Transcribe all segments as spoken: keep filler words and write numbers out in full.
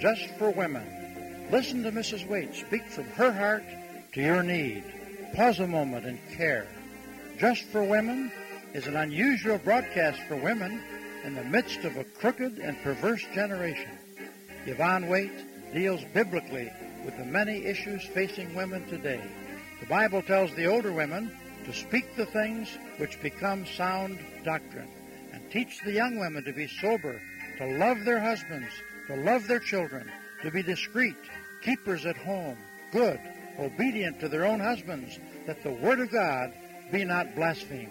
just for women. Listen to Missus Waite speak from her heart to your need. Pause a moment and care. Just for Women is an unusual broadcast for women in the midst of a crooked and perverse generation. Yvonne Waite deals biblically with the many issues facing women today. The Bible tells the older women to speak the things which become sound doctrine, and teach the young women to be sober, to love their husbands, to love their children, to be discreet, keepers at home, good, obedient to their own husbands, that the word of God be not blasphemed.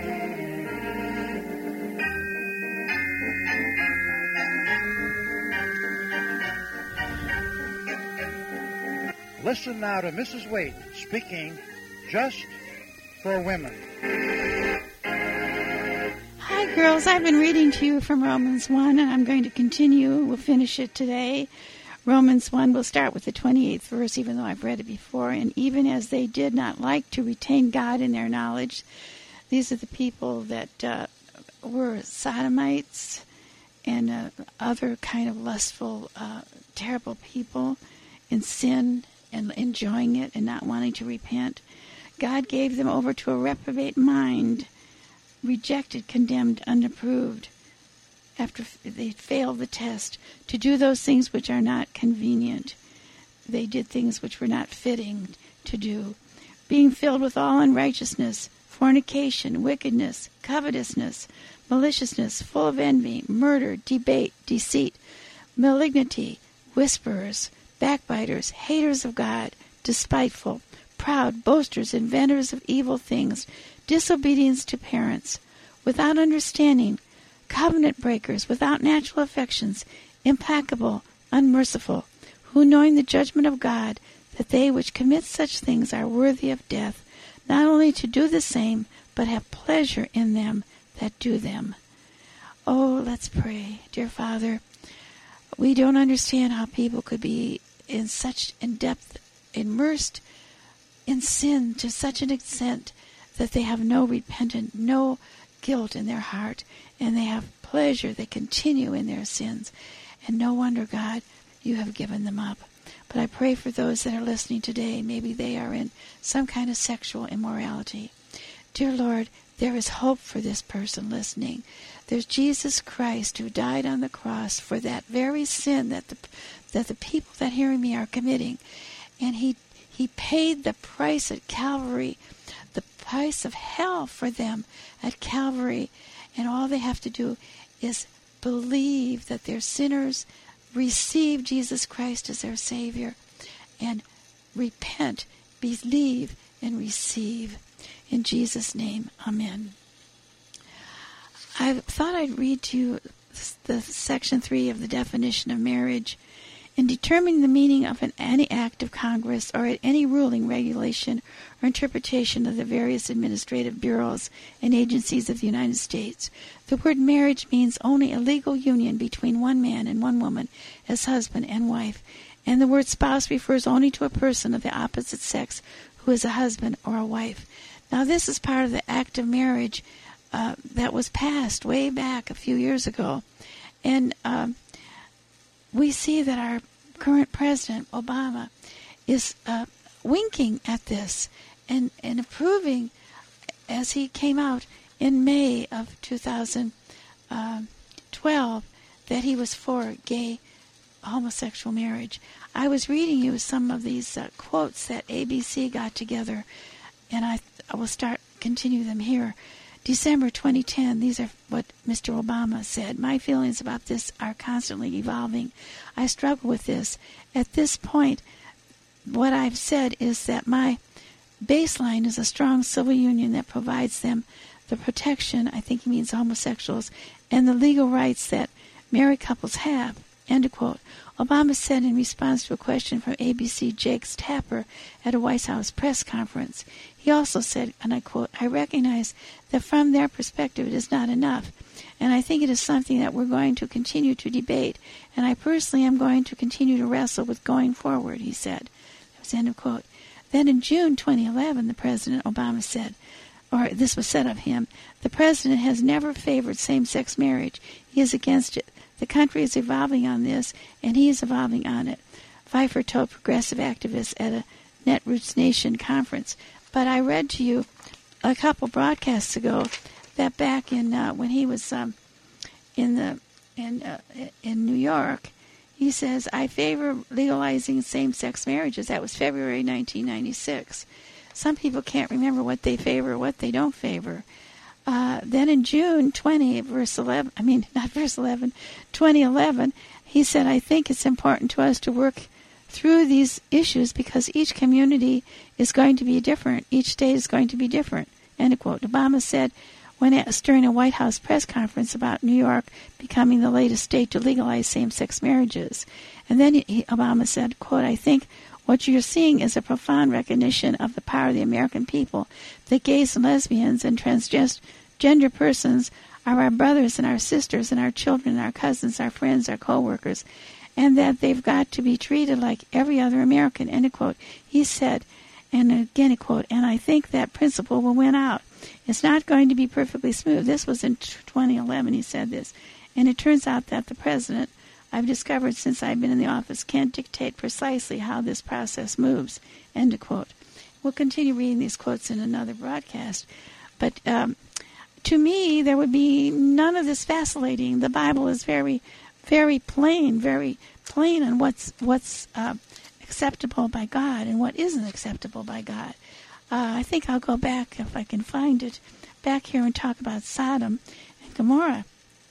Listen now to Missus Waite speaking just for women. Hi, girls. I've been reading to you from Romans one, and I'm going to continue. We'll finish it today. Romans one, we'll start with the twenty-eighth verse, even though I've read it before. And even as they did not like to retain God in their knowledge, these are the people that uh, were sodomites and uh, other kind of lustful, uh, terrible people in sin and enjoying it and not wanting to repent. God gave them over to a reprobate mind, rejected, condemned, unapproved, after they failed the test, to do those things which are not convenient. They did things which were not fitting to do. Being filled with all unrighteousness, fornication, wickedness, covetousness, maliciousness, full of envy, murder, debate, deceit, malignity, whisperers, backbiters, haters of God, despiteful, proud, boasters, inventors of evil things, disobedience to parents, without understanding, covenant breakers, without natural affections, implacable, unmerciful, who knowing the judgment of God, that they which commit such things are worthy of death, not only to do the same, but have pleasure in them that do them. Oh, let's pray. Dear Father, we don't understand how people could be in such in depth immersed in sin to such an extent that they have no repentant, no guilt in their heart, and they have pleasure. They continue in their sins. And no wonder, God, you have given them up. But I pray for those that are listening today. Maybe they are in some kind of sexual immorality. Dear Lord, there is hope for this person listening. There's Jesus Christ who died on the cross for that very sin that the that the people that hearing me are committing. And he he paid the price at Calvary, the price of hell for them at Calvary. And all they have to do is believe that they're sinners, receive Jesus Christ as their Savior, and repent, believe, and receive. In Jesus' name, amen. I thought I'd read to you the section three of the definition of marriage. In determining the meaning of an, any act of Congress or any ruling, regulation, or interpretation of the various administrative bureaus and agencies of the United States, the word marriage means only a legal union between one man and one woman as husband and wife, and the word spouse refers only to a person of the opposite sex who is a husband or a wife. Now, this is part of the act of marriage uh, that was passed way back a few years ago, and um, we see that our current president, Obama, is uh, winking at this and, and approving as he came out in May of two thousand twelve that he was for gay homosexual marriage. I was reading you some of these uh, quotes that A B C got together, and I, I will start continue them here. December twenty ten, these are what Mister Obama said. My feelings about this are constantly evolving. I struggle with this. At this point, what I've said is that my baseline is a strong civil union that provides them the protection, I think he means homosexuals, and the legal rights that married couples have. End of quote. Obama said in response to a question from A B C Jake's Tapper at a White House press conference. He also said, and I quote, "I recognize that from their perspective it is not enough, and I think it is something that we're going to continue to debate, and I personally am going to continue to wrestle with going forward," he said. That was end of quote. Then in June twenty eleven, the President Obama said, or this was said of him, "The President has never favored same-sex marriage. He is against it. The country is evolving on this, and he is evolving on it. Pfeiffer told progressive activists at a Netroots Nation conference. But I read to you a couple broadcasts ago that back in uh, when he was um, in the in uh, in New York, he says, I favor legalizing same-sex marriages. That was February nineteen ninety-six. Some people can't remember what they favor or what they don't favor. Uh, then in June twentieth, verse eleven, I mean, not verse eleven, twenty eleven, he said, I think it's important to us to work through these issues because each community is going to be different. Each state is going to be different. End quote. Obama said when asked during a White House press conference about New York becoming the latest state to legalize same-sex marriages. And then he, Obama said, quote, I think what you're seeing is a profound recognition of the power of the American people, that gays and lesbians and transgender persons are our brothers and our sisters and our children and our cousins, our friends, our co-workers, and that they've got to be treated like every other American, end quote. He said, and again, quote, and I think that principle will win out. It's not going to be perfectly smooth. This was in twenty eleven, he said this. And it turns out that the president, I've discovered since I've been in the office, can't dictate precisely how this process moves, end quote. We'll continue reading these quotes in another broadcast. But um, to me, there would be none of this vacillating. The Bible is very, very plain, very plain on what's what's uh, acceptable by God and what isn't acceptable by God. Uh, I think I'll go back, if I can find it, back here and talk about Sodom and Gomorrah.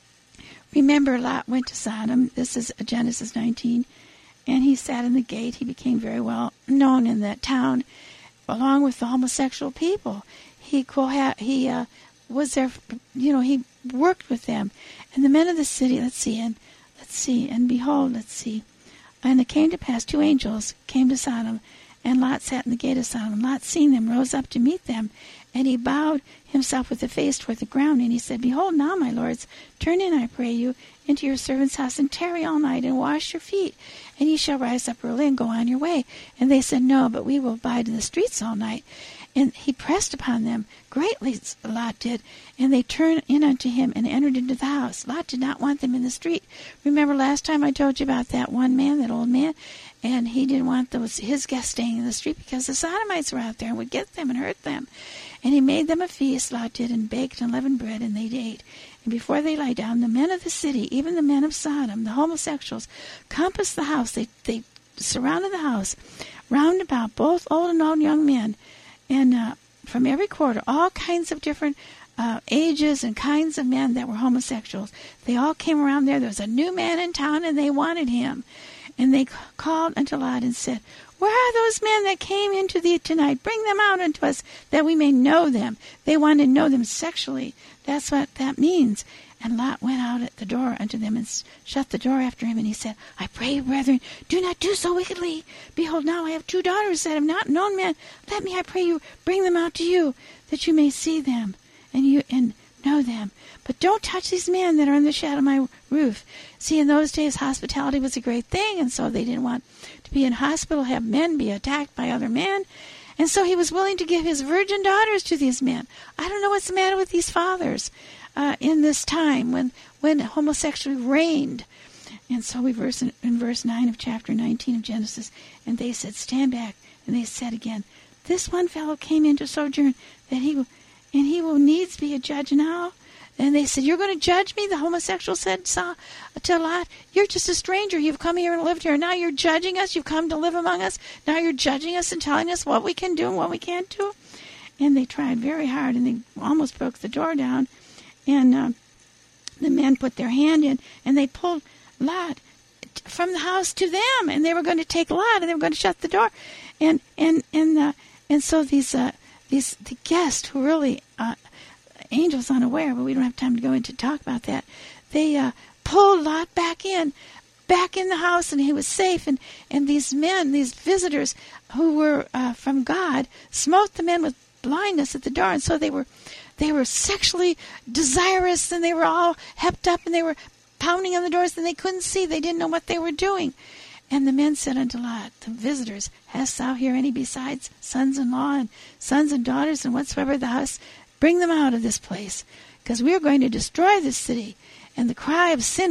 Remember, Lot went to Sodom. This is Genesis nineteen. And he sat in the gate. He became very well known in that town, along with the homosexual people. He he uh, was there, you know, he worked with them. And the men of the city, let's see, and let's see, and behold, let's see. And it came to pass, two angels came to Sodom, and Lot sat in the gate of Sodom. Lot, seeing them, rose up to meet them, and he bowed himself with the face toward the ground, and he said, Behold now, my lords, turn in, I pray you, into your servant's house, and tarry all night, and wash your feet, and ye shall rise up early and go on your way. And they said, No, but we will abide in the streets all night. And he pressed upon them greatly, Lot did, and they turned in unto him and entered into the house. Lot did not want them in the street. Remember last time I told you about that one man, that old man, and he didn't want those his guests staying in the street because the Sodomites were out there and would get them and hurt them. And he made them a feast, Lot did, and baked unleavened bread, and they ate. And before they lay down, the men of the city, even the men of Sodom, the homosexuals, compassed the house. They they surrounded the house, round about, both old and old young men, and uh, from every quarter, all kinds of different uh, ages and kinds of men that were homosexuals. They all came around there. There was a new man in town, and they wanted him. And they called unto Lot and said, Where are those men that came into thee tonight? Bring them out unto us, that we may know them. They wanted to know them sexually. That's what that means. And Lot went out at the door unto them and shut the door after him. And he said, I pray you, brethren, do not do so wickedly. Behold, now I have two daughters that have not known men. Let me, I pray you, bring them out to you, that you may see them and you and know them. But don't touch these men that are in the shadow of my roof. See, in those days, hospitality was a great thing, and so they didn't want to be in hospital, have men be attacked by other men. And so he was willing to give his virgin daughters to these men. I don't know what's the matter with these fathers uh, in this time when, when homosexuality reigned. And so we verse in, in verse nine of chapter nineteen of Genesis, and they said, Stand back. And they said again, This one fellow came into sojourn, that he will, and he will needs be a judge now. And they said, You're going to judge me? The homosexual said to Lot, You're just a stranger. You've come here and lived here. Now you're judging us. You've come to live among us. Now you're judging us and telling us what we can do and what we can't do. And they tried very hard, and they almost broke the door down. And uh, the men put their hand in, and they pulled Lot from the house to them. And they were going to take Lot, and they were going to shut the door. And and and uh, and so these uh, these the guests who really uh, angels unaware, but we don't have time to go into talk about that. They uh, pulled Lot back in, back in the house, and he was safe. And, and these men, these visitors who were uh, from God, smote the men with blindness at the door, and so they were, they were sexually desirous, and they were all hepped up, and they were pounding on the doors, and they couldn't see. They didn't know what they were doing. And the men said unto Lot, the visitors, Hast thou here any besides sons-in-law and sons and daughters, and whatsoever thou hast? Bring them out of this place, because we are going to destroy this city. And the cry of sin is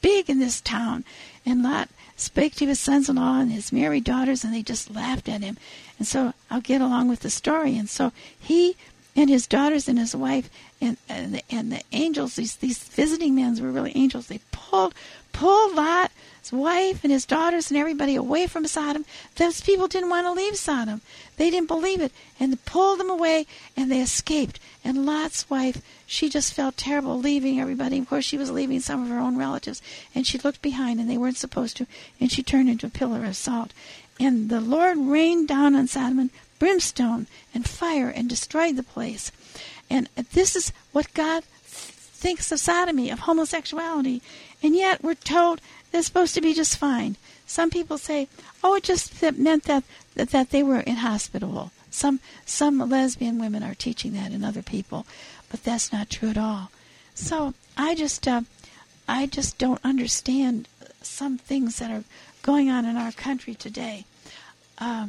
big in this town. And Lot spake to his sons-in-law and his married daughters, and they just laughed at him. And so I'll get along with the story. And so he and his daughters and his wife and and the, and the angels, these these visiting men were really angels. They pulled pulled Lot's wife and his daughters and everybody away from Sodom. Those people didn't want to leave Sodom. They didn't believe it, and they pulled them away, and they escaped. And Lot's wife, she just felt terrible leaving everybody. Of course, she was leaving some of her own relatives, and she looked behind, and they weren't supposed to, and she turned into a pillar of salt. And the Lord rained down on Sodom and brimstone and fire and destroyed the place. And this is what God thinks of sodomy, of homosexuality. And yet we're told they're supposed to be just fine. Some people say, oh, it just that meant that, that that they were inhospitable. Some some lesbian women are teaching that in other people, but that's not true at all. So I just uh, I just don't understand some things that are going on in our country today. Uh,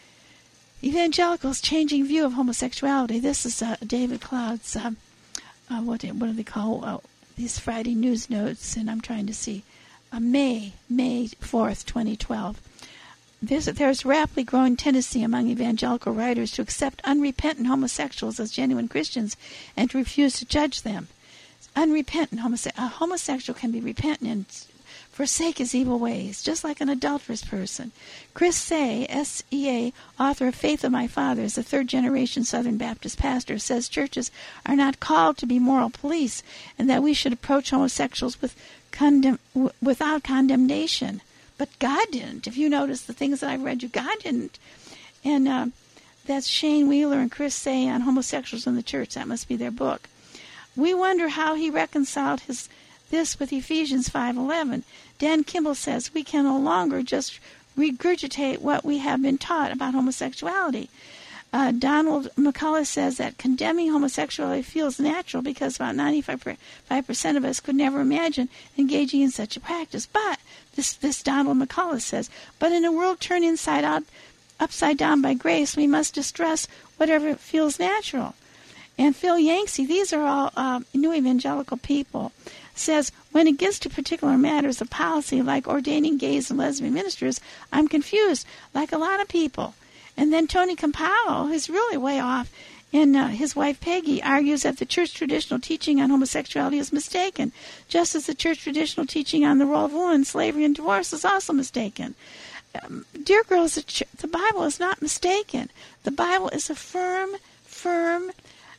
evangelicals changing view of homosexuality. This is uh, David Cloud's, uh, uh, what, what do they call uh, these Friday news notes, and I'm trying to see, uh, May, May fourth, twenty twelve. There's, there's rapidly growing tendency among evangelical writers to accept unrepentant homosexuals as genuine Christians and to refuse to judge them. Unrepentant homosexual, a homosexual can be repentant and forsake his evil ways, just like an adulterous person. Chris Say, S E A, author of Faith of My Fathers, a third-generation Southern Baptist pastor, says churches are not called to be moral police and that we should approach homosexuals with condemn, w- without condemnation. But God didn't. If you notice the things that I've read you, God didn't. And uh, that's Shane Wheeler and Chris Say on homosexuals in the church. That must be their book. We wonder how he reconciled his this with Ephesians five eleven. Dan Kimball says we can no longer just regurgitate what we have been taught about homosexuality. Uh, Donald McCullough says that condemning homosexuality feels natural because about ninety-five percent of us could never imagine engaging in such a practice. But, this, this Donald McCullough says, but in a world turned inside out, upside down by grace, we must distrust whatever feels natural. And Phil Yancey, these are all uh, new evangelical people, says, when it gets to particular matters of policy like ordaining gays and lesbian ministers, I'm confused, like a lot of people. And then Tony Campolo, who's really way off, and uh, his wife Peggy argues that the church traditional teaching on homosexuality is mistaken, just as the church traditional teaching on the role of woman, slavery, and divorce is also mistaken. Um, dear girls, the, ch- the Bible is not mistaken. The Bible is a firm, firm,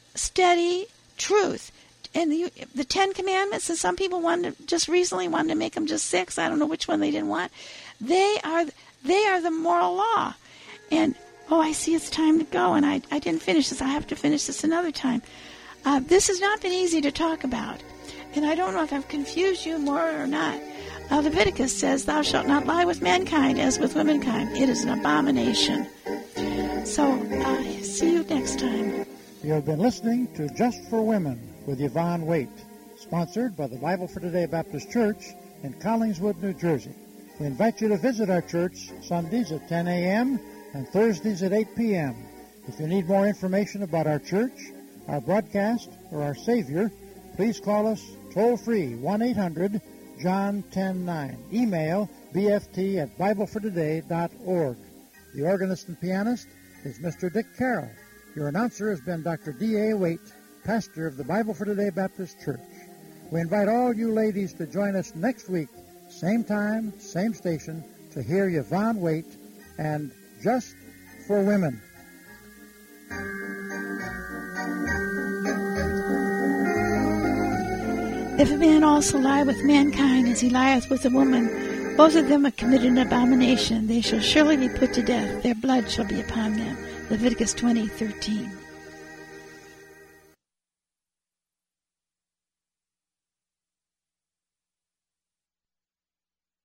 steady truth. And the, the Ten Commandments, and some people wanted to, just recently wanted to make them just six. I don't know which one they didn't want. They are they are the moral law. And, oh, I see it's time to go, and I, I didn't finish this. I have to finish this another time. Uh, this has not been easy to talk about, and I don't know if I've confused you more or not. Uh, Leviticus says, thou shalt not lie with mankind as with womankind. It is an abomination. So, uh, see you next time. You have been listening to Just for Women with Yvonne Waite, sponsored by the Bible for Today Baptist Church in Collingswood, New Jersey. We invite you to visit our church Sundays at ten a.m. and Thursdays at eight p.m. If you need more information about our church, our broadcast, or our Savior, please call us toll-free one eight hundred John ten nine. Email b f t at bible for today dot org. The organist and pianist is Mister Dick Carroll. Your announcer has been Doctor D A. Waite, pastor of the Bible for Today Baptist Church. We invite all you ladies to join us next week, same time, same station, to hear Yvonne Waite and Just for Women. If a man also lie with mankind as he lieth with a woman, both of them have committed an abomination. They shall surely be put to death. Their blood shall be upon them. Leviticus twenty thirteen.